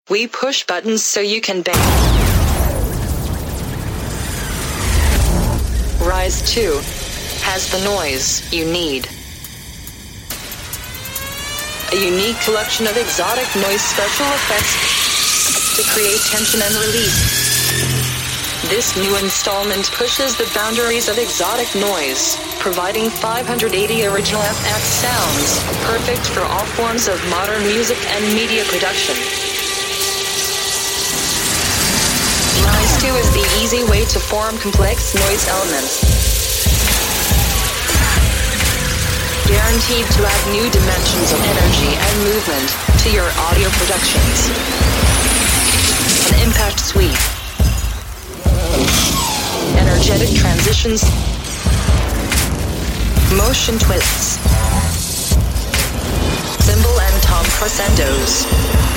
We push buttons so you can bang. Rise 2 has the noise you need. A unique collection of exotic noise special effects to create tension and release. This new installment pushes the boundaries of exotic noise, providing 580 original FX sounds, perfect for all forms of modern music and media production. Rise 2 is the easy way to form complex noise elements. Guaranteed to add new dimensions of energy and movement to your audio productions. An impact sweep. Energetic transitions. Motion twists. Cymbal and tom crescendos.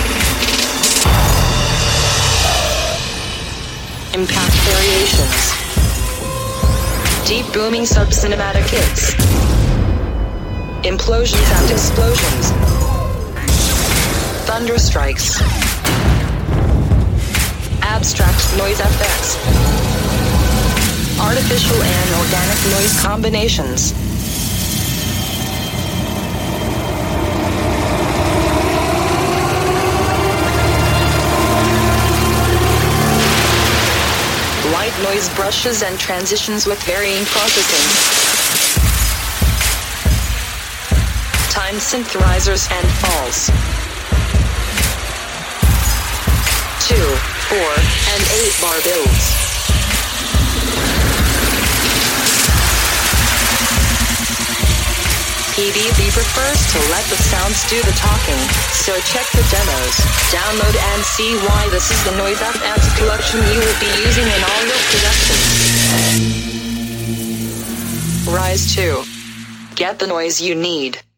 Impact variations. Deep booming sub-cinematic hits. Implosions and explosions. Thunder strikes. Abstract noise effects. Artificial and organic noise combinations. Light noise brushes and transitions with varying processing. Time synthesizers and falls. 2, 4, and 8 bar builds. PBB prefers to let the sounds do the talking, so check the demos, download and see why this is the Noise FX collection you will be using in all your productions. Rise 2. Get the noise you need.